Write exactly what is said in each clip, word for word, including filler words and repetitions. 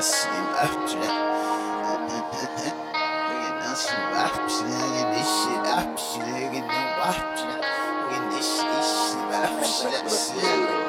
slim option. Nigga, not slim option. Nigga, this shit option. Nigga, no option. Nigga, this shit slim option. That's it.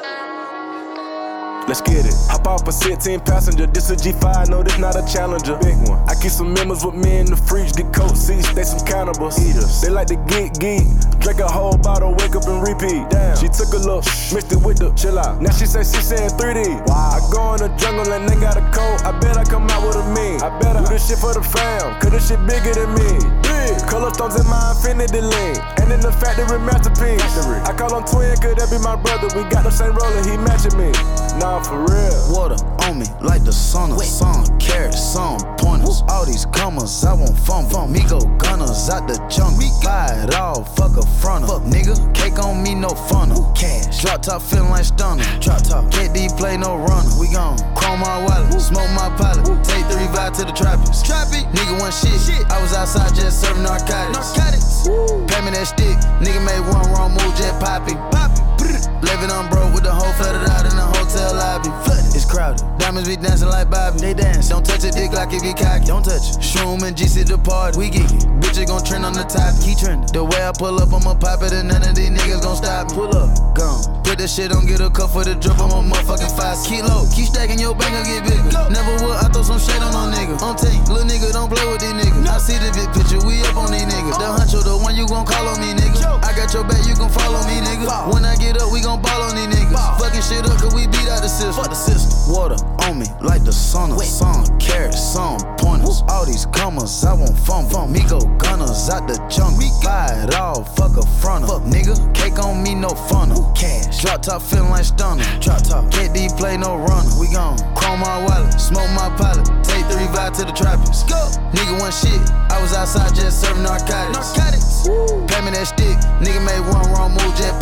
Let's get it. Hop off a sixteen passenger. This a G five, no, this not a Challenger. Big one. I keep some members with me in the fridge. Get coat seats, they some cannibals. Eaters. They like to geek geek. Drink a whole bottle, wake up and repeat. Damn. She took a look, mixed it with the chill out. Now she say she saying three D. Wow. I go in the jungle and they got a coat. I bet I come out with a mean. I bet I do this shit for the fam, cause this shit bigger than me. Big. Color stones in my infinity lane. And in the factory masterpiece. Factory. I call him twin, could that be my brother? We got the same roller, he matching me. Nah, for real. Water on me like the sun, sun, carrots, some pointers. All these commas, I won't fumble. Me go gunners out the jungle. Buy it all, fuck a fronter. Fuck nigga, cake on me, no funnel. Cash, drop top feeling like stunner. Drop top, K D play no runner. We gon' chrome my wallet, smoke my pilot. Take the revive to the trappers. Trappy, nigga one shit. shit. I was outside just serving narcotics. Narcotics. Pay me that stick, nigga made one wrong move, jet poppy. Poppy. Living on bro with the whole flooded out in the hotel lobby. Flooded, it's crowded. Diamonds be dancing like Bobby. They dance. Don't touch a dick like it be cocky. Don't touch it. Shroom and G C the party. We geek it. Bitches gon' trend on the top. Keep trending. The way I pull up, I'ma pop it and none of these niggas gon' stop me. Pull up, gone. Put that shit on, get a cup for the drip. I'm a motherfucking five. Keep low. Keep stacking your bank, I'll get bigger. Go. Never would I throw some shade on no nigga. On team, little nigga don't play with these niggas. I see the big picture, we up on these niggas. The huncho, the one you gon' call on me, nigga. I got your back, you gon' follow me, nigga. When I get up, we gon' ball on these niggas. Fucking shit up, cause we beat out the system. Fuck the system. Water on me like the sun, sun, carrots, some pointers. All these commas, I won't fumble. Me go gunners out the jungle. Buy it all, fuck a fronter. Fuck nigga, cake on me, no funnel. Cash, drop top feeling like stunner. Drop top, K D play no runner. We gon' chrome my wallet, smoke my pilot. Take the revive to the trappers. Go, nigga one shit. I was outside just serving narcotics. Narcotics. Pay me that stick, nigga made one wrong move, jet